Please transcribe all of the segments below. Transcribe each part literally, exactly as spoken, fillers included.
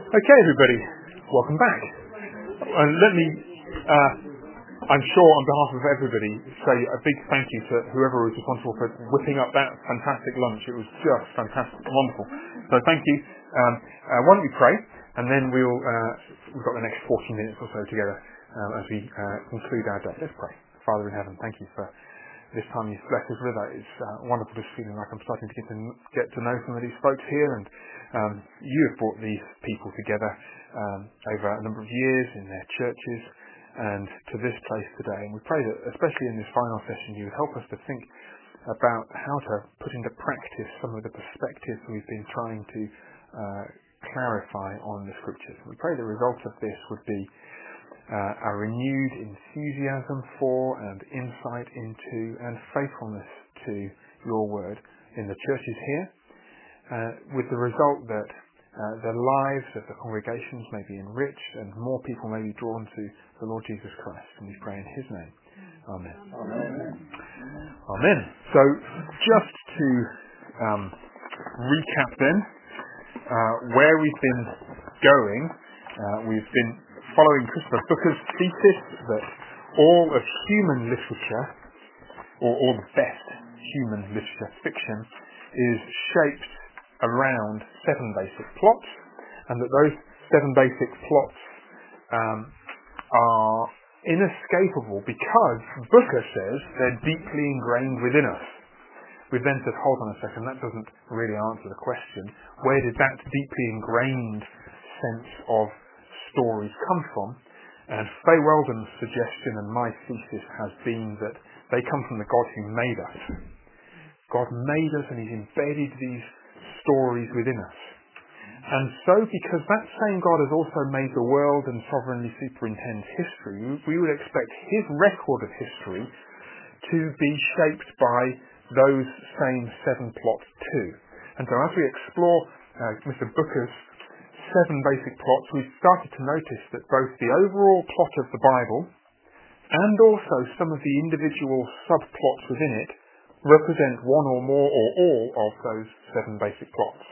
Okay, everybody, welcome back. And let me, uh, I'm sure on behalf of everybody, say a big thank you to whoever was responsible for whipping up that fantastic lunch. It was just fantastic, wonderful. So thank you. Um, uh, why don't we pray, and then we'll, uh, we've got the next forty minutes or so together um, as we uh, conclude our day. Let's pray. Father in heaven, thank you for this time you've blessed us with. It's uh, wonderful just feeling like I'm starting to get to get to know some of these folks here, and um, you have brought these people together um, over a number of years in their churches and to this place today. And we pray that, especially in this final session, you would help us to think about how to put into practice some of the perspectives we've been trying to uh, clarify on the scriptures. We pray the result of this would be Uh, a renewed enthusiasm for and insight into and faithfulness to your word in the churches here, uh, with the result that uh, the lives of the congregations may be enriched and more people may be drawn to the Lord Jesus Christ. And we pray in his name. Amen. Amen. Amen. So just to um, recap then, uh, where we've been going, uh, we've been following Christopher Booker's thesis that all of human literature, or all the best human literature fiction, is shaped around seven basic plots, and that those seven basic plots um, are inescapable because Booker says they're deeply ingrained within us. We've then said, hold on a second, that doesn't really answer the question. Where did that deeply ingrained sense of stories come from? And Faye Weldon's suggestion and my thesis has been that they come from the God who made us. God made us and he's embedded these stories within us. And so because that same God has also made the world and sovereignly superintends history, we would expect his record of history to be shaped by those same seven plots too. And so as we explore uh, Mister Booker's seven basic plots, we've started to notice that both the overall plot of the Bible and also some of the individual subplots within it represent one or more or all of those seven basic plots.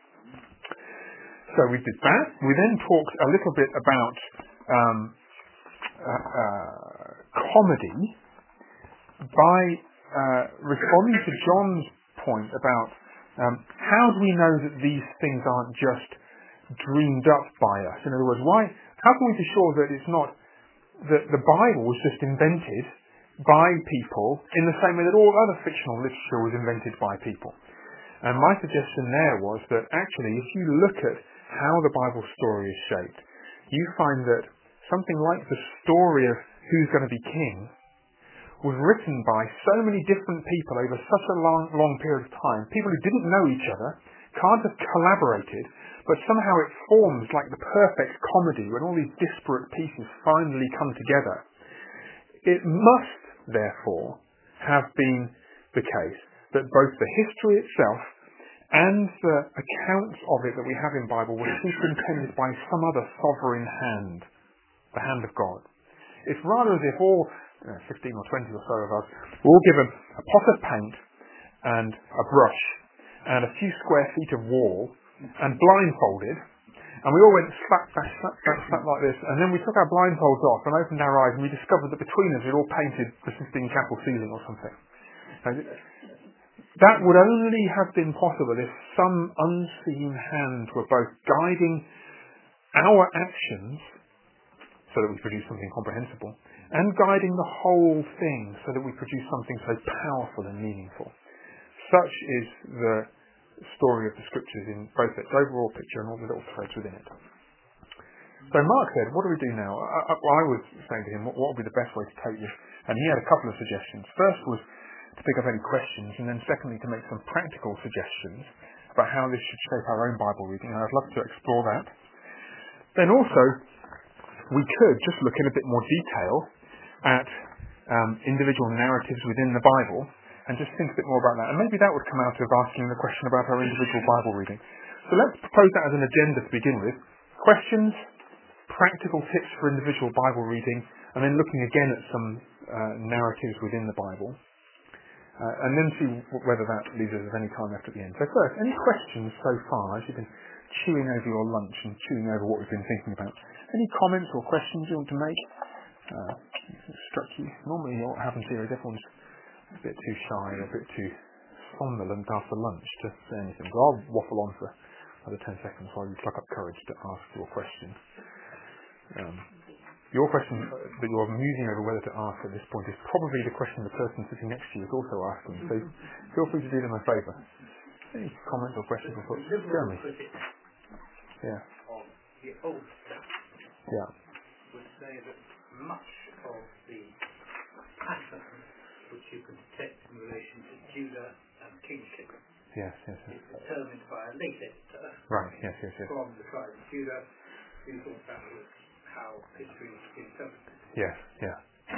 So we did that. We then talked a little bit about um, uh, uh, comedy by uh, responding to John's point about um, how do we know that these things aren't just dreamed up by us? In other words, why? How can we be sure that it's not that the Bible was just invented by people in the same way that all other fictional literature was invented by people? And my suggestion there was that actually, if you look at how the Bible story is shaped, you find that something like the story of who's going to be king was written by so many different people over such a long, long period of time. People who didn't know each other, can't have collaborated, but somehow it forms like the perfect comedy when all these disparate pieces finally come together. It must, therefore, have been the case that both the history itself and the accounts of it that we have in the Bible were superintended by some other sovereign hand, the hand of God. It's rather as if all you know, fifteen or twenty or so of us were all given a pot of paint and a brush and a few square feet of wall and blindfolded, and we all went slap, slap, slap, slap, slap like this, and then we took our blindfolds off and opened our eyes and we discovered that between us we'd all painted the Sistine Chapel ceiling or something. And that would only have been possible if some unseen hand were both guiding our actions so that we produce something comprehensible, and guiding the whole thing so that we produce something so powerful and meaningful. Such is the story of the scriptures in both its overall picture and all the little threads within it. So Mark said, what do we do now? I, I, well, I was saying to him, what, what would be the best way to take this? And he had a couple of suggestions. First was to pick up any questions, and then secondly to make some practical suggestions about how this should shape our own Bible reading, and I'd love to explore that. Then also, we could just look in a bit more detail at um, individual narratives within the Bible and just think a bit more about that. And maybe that would come out of asking the question about our individual Bible reading. So let's propose that as an agenda to begin with. Questions, practical tips for individual Bible reading, and then looking again at some uh, narratives within the Bible. Uh, and then see w- whether that leaves us with any time left at the end. So first, any questions so far as you've been chewing over your lunch and chewing over what we've been thinking about? Any comments or questions you want to make? Uh, struck you? Normally what happens here is everyone's a bit too shy or a bit too somnolent after lunch to say anything. So I'll waffle on for another ten seconds while you pluck up courage to ask your question. Um, Your question that you're musing over whether to ask at this point is probably the question the person sitting next to you is also asking. So feel free to do them a favour. Any comments or questions or thoughts? Jeremy? Yeah. Yeah. Would say that much of the pattern which you can detect in relation to Judah and kingship Yes, yes, yes. is determined by a late editor Right, yes, yes, yes. from the tribe of Judah who thought that was how history was being interpreted. Yes, yeah.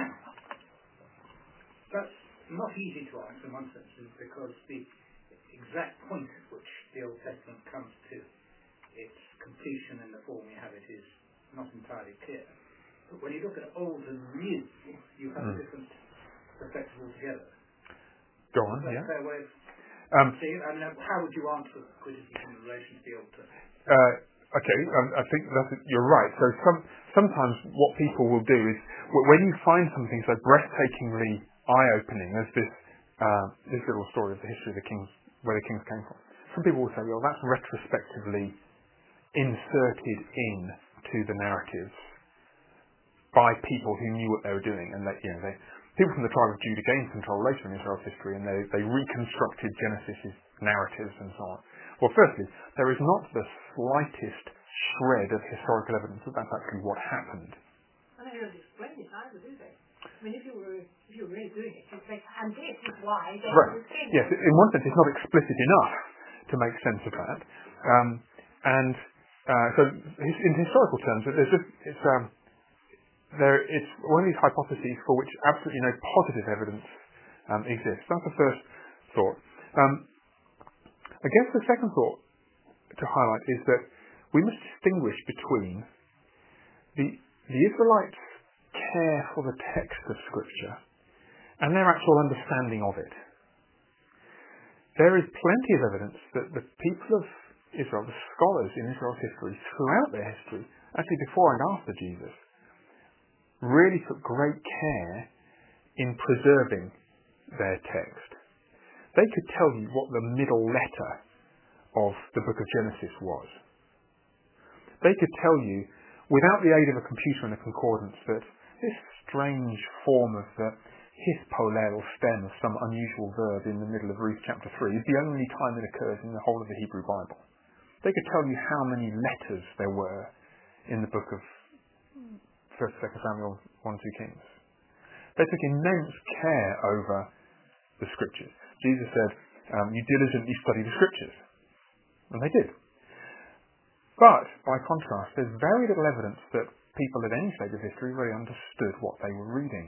That's not easy to answer in one sense because the exact point at which the Old Testament comes to its completion in the form we have it is not entirely clear. But when you look at old and new, you have mm. a different perspective altogether. Go on, Is that yeah. a fair way of um, seeing it? I mean, how would you answer criticism in relation to the Old Testament? Uh, okay, um, I think that's, you're right. So some, sometimes what people will do is w- when you find something so breathtakingly eye-opening as this uh, this little story of the history of the kings, where the kings came from, some people will say, well, that's retrospectively inserted in to the narratives by people who knew what they were doing, and they, you know, they, people from the tribe of Judah gained control later in Israel's history, and they, they reconstructed Genesis' narratives and so on. Well, firstly, there is not the slightest shred of historical evidence that that's actually what happened. And they don't explain it either, do they? I mean, if you were if you were really doing it, you'd say, and this is why they right. were king. Yes, in one sense, it's not explicit enough to make sense of that. Um, and uh, so, his, in historical terms, there's just it's um, there it's one of these hypotheses for which absolutely no positive evidence um, exists. That's the first thought. Um, I guess the second thought to highlight is that we must distinguish between the, the Israelites' care for the text of Scripture and their actual understanding of it. There is plenty of evidence that the people of Israel, the scholars in Israel's history, throughout their history, actually before and after Jesus, really took great care in preserving their text. They could tell you what the middle letter of the book of Genesis was. They could tell you, without the aid of a computer and a concordance, that this strange form of the hispolel stem of some unusual verb in the middle of Ruth chapter three is the only time it occurs in the whole of the Hebrew Bible. They could tell you how many letters there were in the book of First, Second Samuel, one, two Kings. They took immense care over the Scriptures. Jesus said, um, you diligently study the Scriptures. And they did. But, by contrast, there's very little evidence that people at any stage of history really understood what they were reading.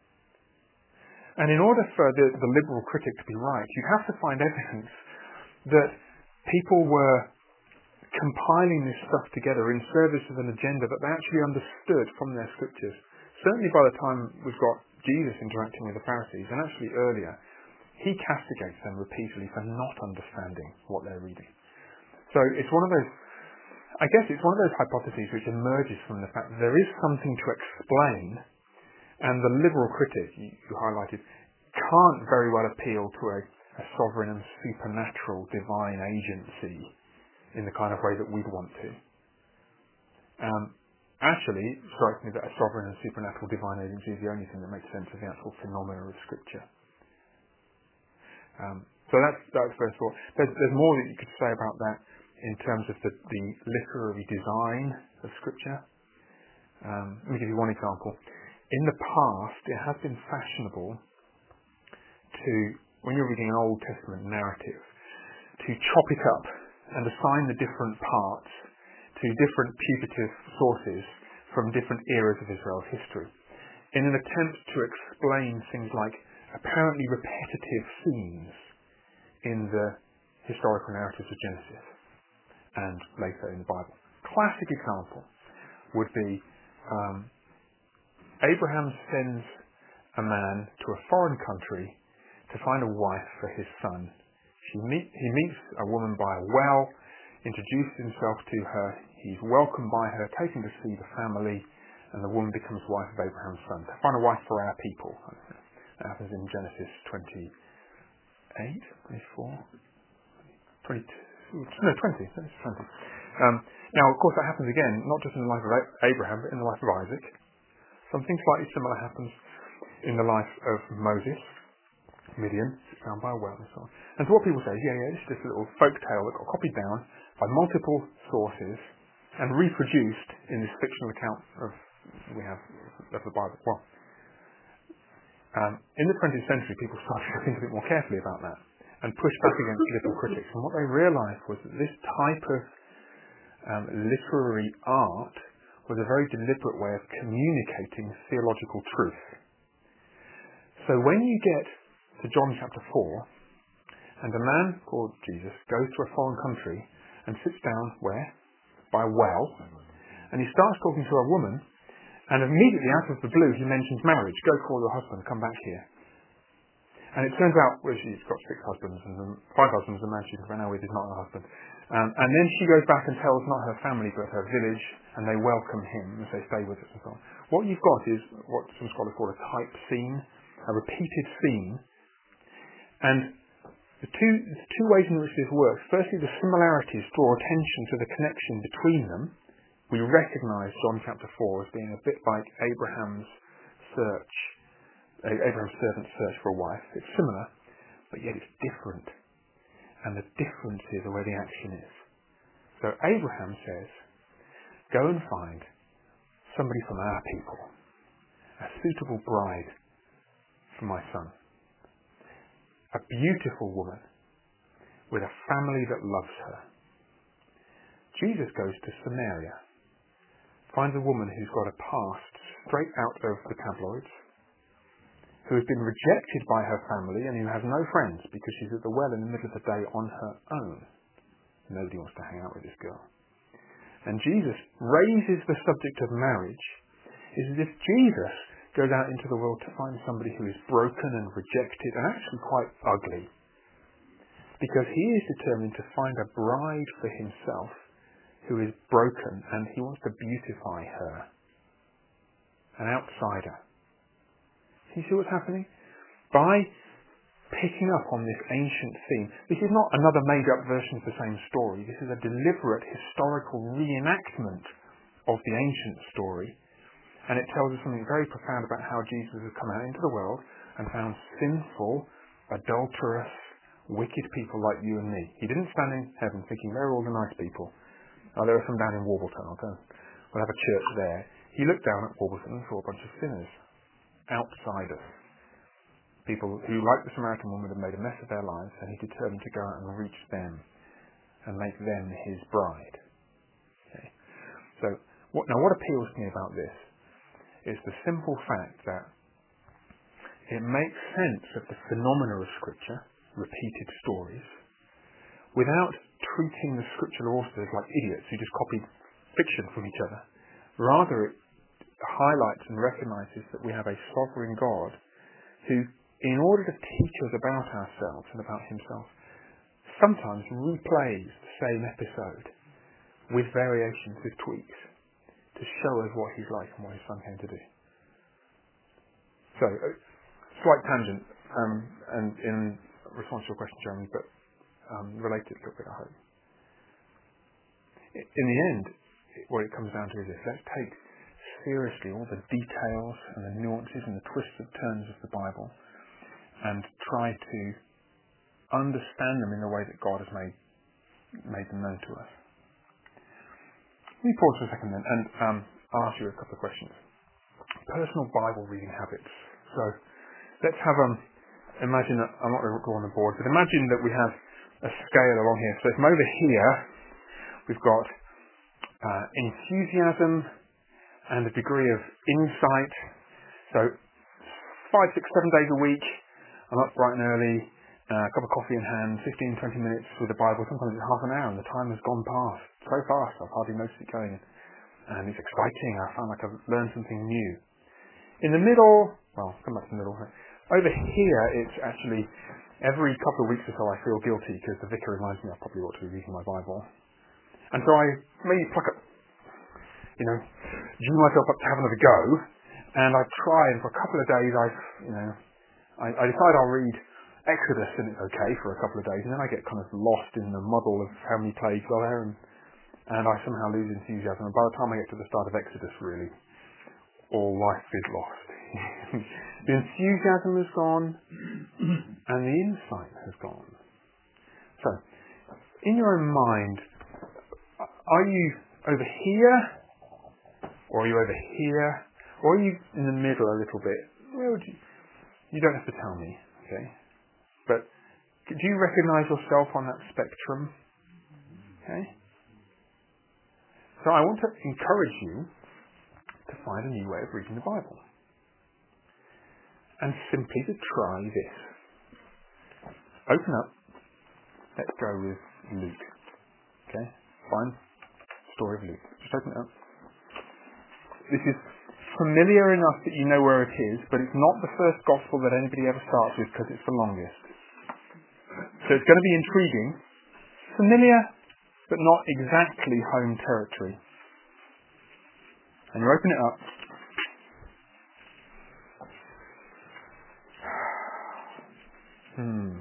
And in order for the, the liberal critic to be right, you have to find evidence that people were compiling this stuff together in service of an agenda that they actually understood from their Scriptures. Certainly by the time we've got Jesus interacting with the Pharisees, and actually earlier, he castigates them repeatedly for not understanding what they're reading. So it's one of those, I guess it's one of those hypotheses which emerges from the fact that there is something to explain, and the liberal critic you, you highlighted can't very well appeal to a, a sovereign and supernatural divine agency in the kind of way that we'd want to. Um, actually, it strikes me that a sovereign and supernatural divine agency is the only thing that makes sense of the actual phenomena of Scripture. Um, so that's that's first of all. There's, there's more that you could say about that in terms of the, the literary design of Scripture. Um, let me give you one example. In the past, it has been fashionable to, when you're reading an Old Testament narrative, to chop it up and assign the different parts to different putative sources from different eras of Israel's history, in an attempt to explain things like apparently repetitive themes in the historical narratives of Genesis and later in the Bible. Classic example would be um, Abraham sends a man to a foreign country to find a wife for his son. She meet, he meets a woman by a well, introduces himself to her, he's welcomed by her, taken to see the family, and the woman becomes wife of Abraham's son. To find a wife for our people. That happens in Genesis twenty-eight, twenty-four, twenty-two, no, twenty. twenty. Um, now, of course, that happens again, not just in the life of Abraham, but in the life of Isaac. Something slightly similar happens in the life of Moses, Midian, found by a well, and so on. And so what people say is, yeah, yeah, this is just a little folk tale that got copied down by multiple sources and reproduced in this fictional account of we have of the Bible. Well, um, in the twentieth century, people started to think a bit more carefully about that and push back against liberal critics. And what they realised was that this type of um, literary art was a very deliberate way of communicating theological truth. So when you get to John chapter four, and a man called Jesus goes to a foreign country and sits down where? By a well, and he starts talking to a woman, and immediately out of the blue he mentions marriage. Go call your husband, come back here. And it turns out, well, she's got six husbands, and five husbands, the man she's ran out with is not her husband. Um, and then she goes back and tells not her family but her village, and they welcome him and say, stay with us and so on. What you've got is what some scholars call a type scene, a repeated scene. And the two, the two ways in which this works, firstly, the similarities draw attention to the connection between them. We recognise John chapter four as being a bit like Abraham's search, Abraham's servant's search for a wife. It's similar, but yet it's different. And the differences are where the action is. So Abraham says, go and find somebody from our people, a suitable bride for my son. A beautiful woman with a family that loves her. Jesus goes to Samaria, finds a woman who's got a past straight out of the tabloids, who has been rejected by her family and who has no friends because she's at the well in the middle of the day on her own. Nobody wants to hang out with this girl. And Jesus raises the subject of marriage. It's as if Jesus goes out into the world to find somebody who is broken and rejected and actually quite ugly. Because he is determined to find a bride for himself who is broken and he wants to beautify her. An outsider. You see what's happening? By picking up on this ancient theme, this is not another made-up version of the same story. This is a deliberate historical reenactment of the ancient story. And it tells us something very profound about how Jesus has come out into the world and found sinful, adulterous, wicked people like you and me. He didn't stand in heaven thinking, they're all the nice people. Oh, there are some down in Warbleton. I'll go. We'll have a church there. He looked down at Warbleton and saw a bunch of sinners. Outsiders. People who, like the Samaritan woman, had made a mess of their lives, and he determined to go out and reach them and make them his bride. Okay. So, what, now what appeals to me about this is the simple fact that it makes sense of the phenomena of Scripture, repeated stories, without treating the scriptural authors like idiots who just copied fiction from each other. Rather, it highlights and recognises that we have a sovereign God who, in order to teach us about ourselves and about himself, sometimes replays the same episode with variations, with tweaks, to show us what he's like and what his son came to do. So, a slight tangent, um, and in response to your question, Jeremy, but um, related a little bit, I hope. In the end, what it comes down to is this: let's take seriously all the details and the nuances and the twists and turns of the Bible and try to understand them in the way that God has made made them known to us. Let me pause for a second then and um, I'll ask you a couple of questions. Personal Bible reading habits. So let's have um imagine that, I'm not going to go on the board, but imagine that we have a scale along here. So from over here we've got uh, enthusiasm and a degree of insight. So five, six, seven days a week, I'm up bright and early, uh, a cup of coffee in hand, fifteen, twenty minutes with the Bible. Sometimes it's half an hour and the time has gone past so fast I've hardly noticed it going. And it's exciting. I found like I've learned something new. In the middle, well, come back to the middle. Over here, it's actually every couple of weeks or so I feel guilty because the vicar reminds me I probably ought to be reading my Bible. And so I maybe pluck up, you know, Jew myself up to have another go. And I try, and for a couple of days I, you know, I, I decide I'll read Exodus and it's okay for a couple of days. And then I get kind of lost in the muddle of how many plagues are there, and, and I somehow lose enthusiasm. And by the time I get to the start of Exodus, really, all life is lost. The enthusiasm has gone, and the insight has gone. So, in your own mind, are you over here, or are you over here, or are you in the middle a little bit? Where would you? You don't have to tell me, okay? But do you recognise yourself on that spectrum? Okay. So I want to encourage you to find a new way of reading the Bible. And simply to try this. Open up. Let's go with Luke. Okay? Find the story of Luke. Just open it up. This is familiar enough that you know where it is, but it's not the first gospel that anybody ever starts with because it's the longest. So it's going to be intriguing. Familiar, but not exactly home territory. And you open it up. Hmm.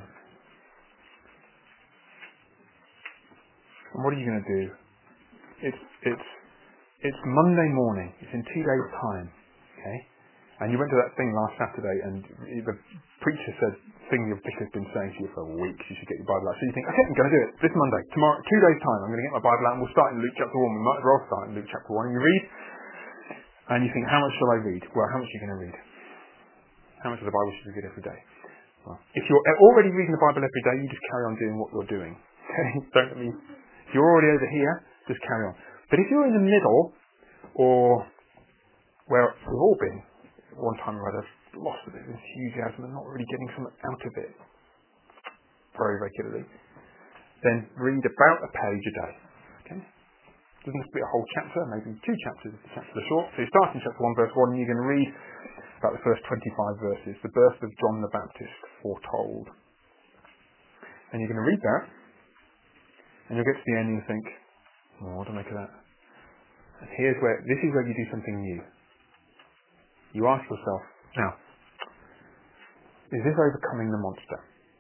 And what are you going to do? It's it's it's Monday morning. It's in two days' time. Okay. And you went to that thing last Saturday, and the preacher said, "Thing your vicar's been saying to you for weeks. You should get your Bible out." So you think, "Okay, I'm going to do it this Monday, tomorrow, two days' time. I'm going to get my Bible out, and we'll start in Luke chapter one. We might as well start in Luke chapter one." And you read, and you think, "How much shall I read?" Well, how much are you going to read? How much of the Bible should you read every day? Well, if you're already reading the Bible every day, you just carry on doing what you're doing. Okay? Don't let me. If you're already over here, just carry on. But if you're in the middle, or where we've all been, one time or other, lost a bit of enthusiasm and not really getting something out of it very regularly, then read about a page a day. Okay? Doesn't have to be a whole chapter, maybe two chapters if the chapters are short. So you start in chapter one, verse one, and you're going to read about the first twenty-five verses, the birth of John the Baptist foretold. And you're going to read that, and you'll get to the end and you'll think, oh, what do I make of that? And here's where, this is where you do something new. You ask yourself, now, is this overcoming the monster?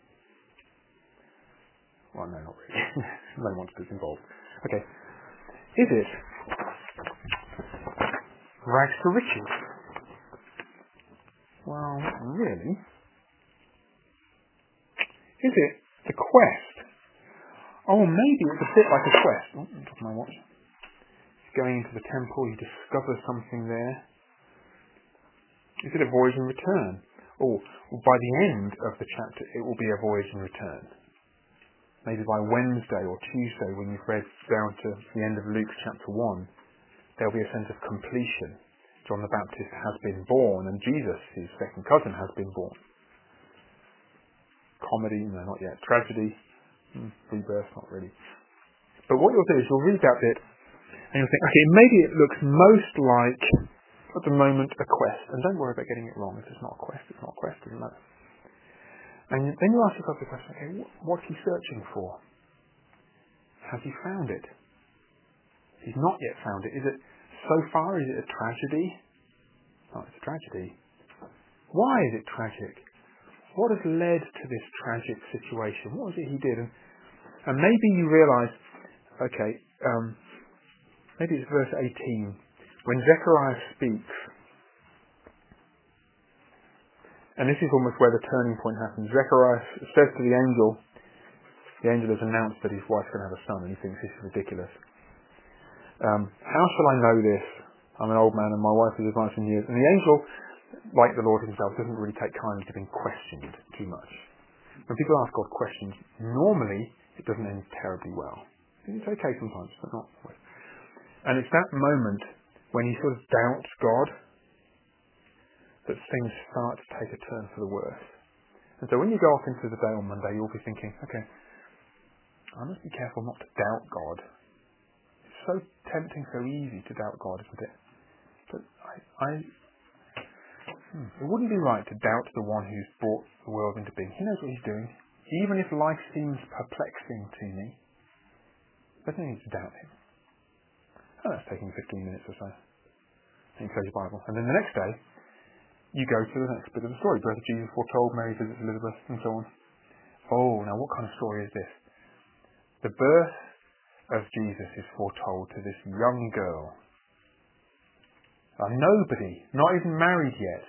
Well, no, not really. No monsters involved. Okay. Is it rags to riches? Well, really? Is it the quest? Oh, maybe it's a bit like a quest. Oh, I'm talking my watch. Going into the temple, you discover something there. Is it a voyage and return? Oh, well, by the end of the chapter, it will be a voyage and return. Maybe by Wednesday or Tuesday, when you've read down to the end of Luke chapter one, there'll be a sense of completion. John the Baptist has been born, and Jesus, his second cousin, has been born. Comedy, no, not yet. Tragedy, hmm, rebirth, not really. But what you'll do is you'll read that bit, and you'll think, okay, maybe it looks most like, at the moment, a quest. And don't worry about getting it wrong. If it's not a quest, it's not a quest, doesn't matter. And then you ask yourself the question, okay, what's he searching for? Has he found it? He's not yet found it. Is it, so far, is it a tragedy? Oh, it's a tragedy. Why is it tragic? What has led to this tragic situation? What was it he did? And, and maybe you realise, okay, um, maybe it's verse eighteen, when Zechariah speaks, and this is almost where the turning point happens. Zechariah says to the angel, the angel has announced that his wife's going to have a son, and he thinks this is ridiculous. Um, how shall I know this? I'm an old man and my wife is advanced in years. And the angel, like the Lord himself, doesn't really take kindly to being questioned too much. When people ask God questions, normally it doesn't end terribly well. It's okay sometimes, but not always. And it's that moment when he sort of doubts God that things start to take a turn for the worse. And so when you go off into the day on Monday, you'll be thinking, okay, I must be careful not to doubt God. It's so tempting, so easy to doubt God, isn't it? But I, I Hmm. It wouldn't be right to doubt the one who's brought the world into being. He knows what he's doing. Even if life seems perplexing to me, there's no need to doubt him. Oh, that's taking fifteen minutes or so. And you close your Bible. And then the next day, you go to the next bit of the story. Birth of Jesus foretold, Mary visits Elizabeth, and so on. Oh, now what kind of story is this? The birth of Jesus is foretold to this young girl. A nobody, not even married yet.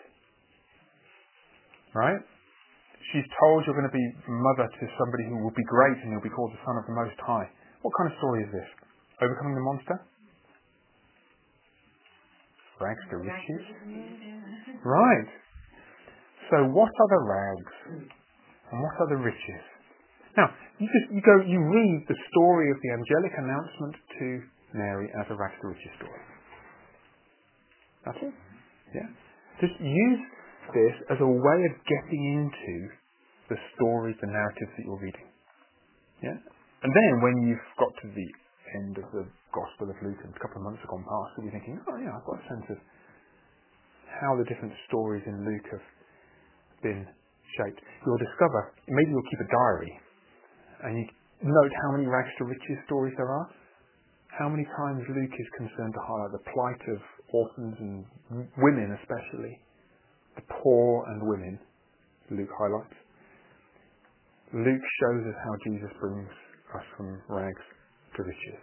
Right? She's told you're going to be mother to somebody who will be great and you'll be called the Son of the Most High. What kind of story is this? Overcoming the monster? Rags to riches? Right. So what are the rags? And what are the riches? Now, you just you go you read the story of the angelic announcement to Mary as a rags to riches story. That's it. Yeah. Just use this as a way of getting into the stories, the narratives that you're reading. Yeah? And then when you've got to the end of the Gospel of Luke and a couple of months have gone past, you'll be thinking, oh yeah, I've got a sense of how the different stories in Luke have been shaped. You'll discover, maybe you'll keep a diary and you note how many rags to riches stories there are. How many times Luke is concerned to highlight the plight of orphans and women especially. The poor and women, Luke highlights. Luke shows us how Jesus brings us from rags to riches.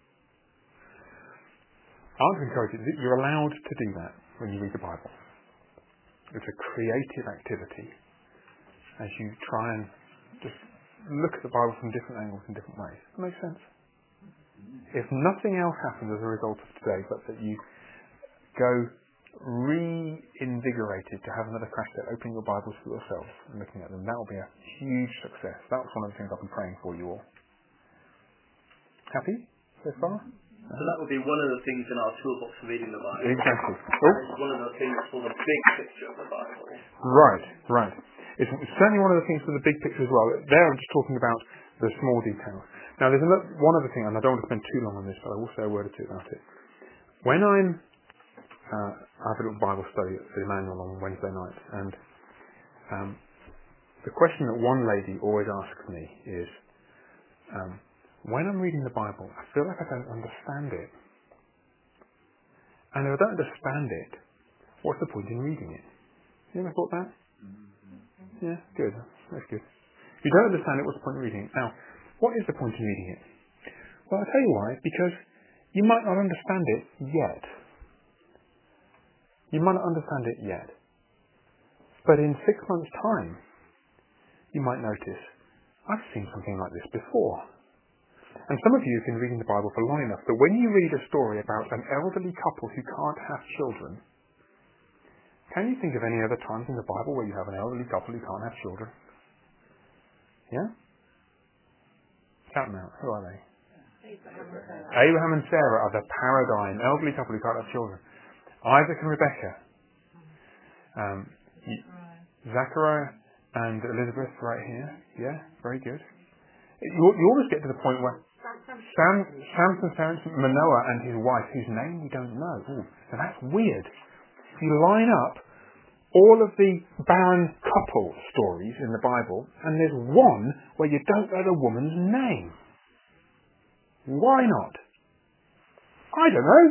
I want to encourage you that you're allowed to do that when you read the Bible. It's a creative activity as you try and just look at the Bible from different angles in different ways. It makes sense? If nothing else happens as a result of today, but that you go reinvigorated to have another crash at opening your Bibles for yourself and looking at them, that will be a huge success. That's one of the things I've been praying for you all. Happy so far? So that would be one of the things in our toolbox for reading the Bible. Exactly. Oh. It's one of the things for the big picture of the Bible. Right, right. It's certainly one of the things for the big picture as well. There I'm just talking about the small details. Now there's another, one other thing, and I don't want to spend too long on this, but I will say a word or two about it. When I'm, uh, I have a little Bible study at the Emmanuel on Wednesday night, and um, the question that one lady always asks me is, um, when I'm reading the Bible, I feel like I don't understand it. And if I don't understand it, what's the point in reading it? You ever thought that? Yeah, good. That's good. If you don't understand it, what's the point in reading it? Now, what is the point in reading it? Well, I'll tell you why. Because you might not understand it yet. You might not understand it yet. But in six months' time, you might notice, I've seen something like this before. And some of you have been reading the Bible for long enough that when you read a story about an elderly couple who can't have children, can you think of any other times in the Bible where you have an elderly couple who can't have children? Yeah? Shout them out. Who are they? Abraham and Sarah. Abraham and Sarah are the paradigm. Elderly couple who can't have children. Isaac and Rebecca. Um, Zachariah and Elizabeth right here. Yeah, very good. You, you always get to the point where Sam, Samson, Samson, Manoah and his wife, whose name we don't know. Ooh, now that's weird. You line up all of the barren couple stories in the Bible, and there's one where you don't know the woman's name. Why not? I don't know.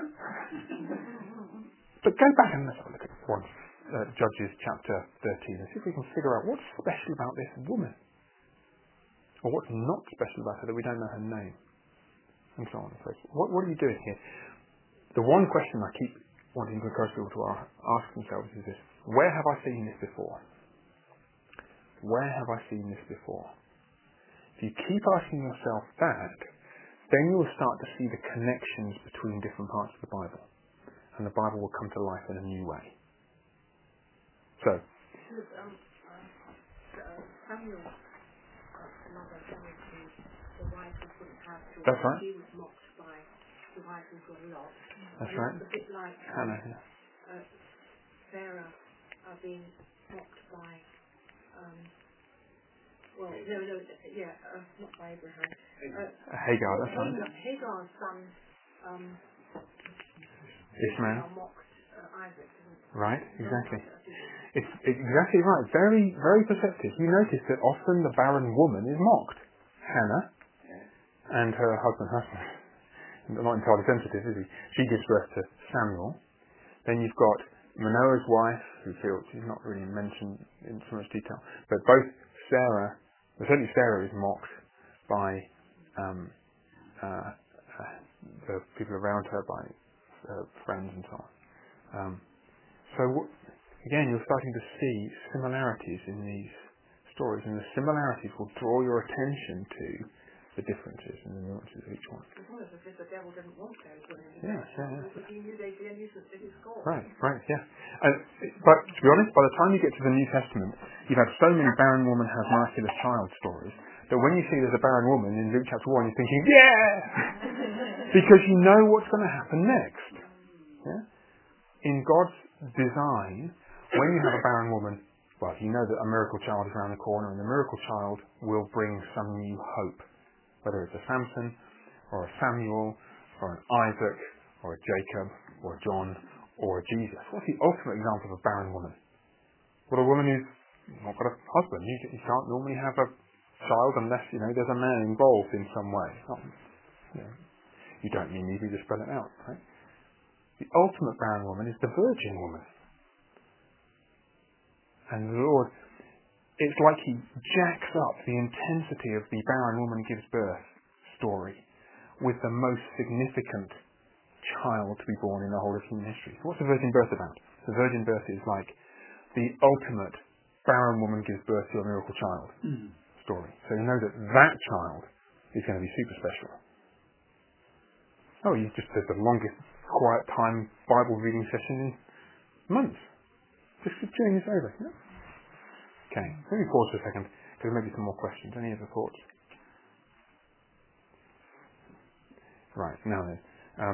But go back and let's have a look at one, uh, Judges chapter thirteen and see if we can figure out what's special about this woman. Or what's not special about her that we don't know her name. And so on and so forth. What, what are you doing here? The one question I keep wanting to encourage people to ask themselves is this. Where have I seen this before? Where have I seen this before? If you keep asking yourself that, then you'll start to see the connections between different parts of the Bible. And the Bible will come to life in a new way. So. Um, uh, Samuel. Mother going to the wife who couldn't have children. That's right. She was mocked by the wife who got a lot. That's and right. It's a bit like um, Hannah, yeah. uh, Sarah uh, being mocked by, um, well, no, no, yeah, uh, not by Abraham. Uh, Hagar, that's right. Hagar, Hagar's son, um, Ishmael. mocked uh, Isaac. Didn't Right, exactly. It's, it's exactly right. Very, very perceptive. You notice that often the barren woman is mocked. Hannah and her husband, husband, not entirely sensitive, is he? She gives birth to Samuel. Then you've got Manoah's wife, who feels she's not really mentioned in so much detail, but both Sarah, well, certainly Sarah is mocked by um, uh, uh, the people around her, by uh, friends and so on. Um, so w- again, you're starting to see similarities in these stories, and the similarities will draw your attention to the differences and the nuances of each one. It's almost as if the devil didn't want those women in Yeah, the yeah, yeah. because he knew they'd be a nuisance to his cause. Right, right, yeah. And, but to be honest, by the time you get to the New Testament, you've had so many barren woman has miraculous child stories that when you see there's a barren woman in Luke chapter one, you're thinking, yeah! Because you know what's going to happen next. Yeah? In God's design, when you have a barren woman, well, you know that a miracle child is around the corner, and the miracle child will bring some new hope. Whether it's a Samson, or a Samuel, or an Isaac, or a Jacob, or a John, or a Jesus. What's the ultimate example of a barren woman? Well, a woman who's not got a husband. You, you can't normally have a child unless, you know, there's a man involved in some way. Not, you know, you don't need me to spell it out, right? The ultimate barren woman is the virgin woman. And the Lord, it's like he jacks up the intensity of the barren woman gives birth story with the most significant child to be born in the whole of human history. So what's the virgin birth about? The virgin birth is like the ultimate barren woman gives birth to a miracle child mm. story. So you know that that child is going to be super special. Oh, you just did the longest quiet time Bible reading session in months. Just keep chewing this over. Yeah? Okay, let me pause for a second, because there may be some more questions. Any other thoughts? Right, now then. Um,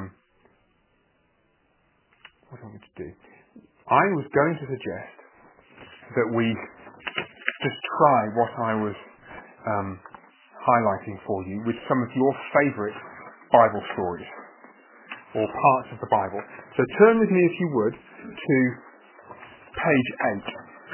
what do I want me to do? I was going to suggest that we just try what I was um, highlighting for you with some of your favourite Bible stories, or parts of the Bible. So turn with me, if you would, to page eight.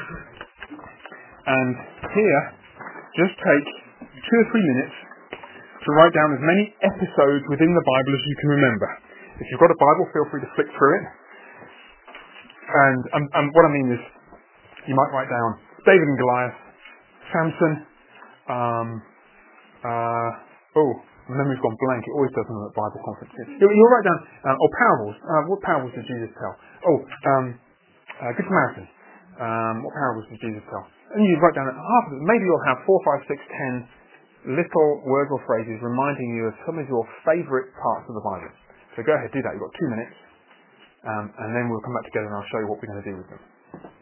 And here, just take two or three minutes to write down as many episodes within the Bible as you can remember. If you've got a Bible, feel free to flick through it. And, and, and what I mean is, you might write down David and Goliath, Samson, um, uh, oh, my memory's gone blank. It always does them at Bible conferences. You'll, you'll write down, um, oh, parables. Uh, what parables did Jesus tell? Oh, um, uh, Good Samaritan. Um, what parables did Jesus tell? And you write down half of them. Maybe you'll have four, five, six, ten little words or phrases reminding you of some of your favourite parts of the Bible. So go ahead, do that. You've got two minutes. Um, and then we'll come back together and I'll show you what we're going to do with them.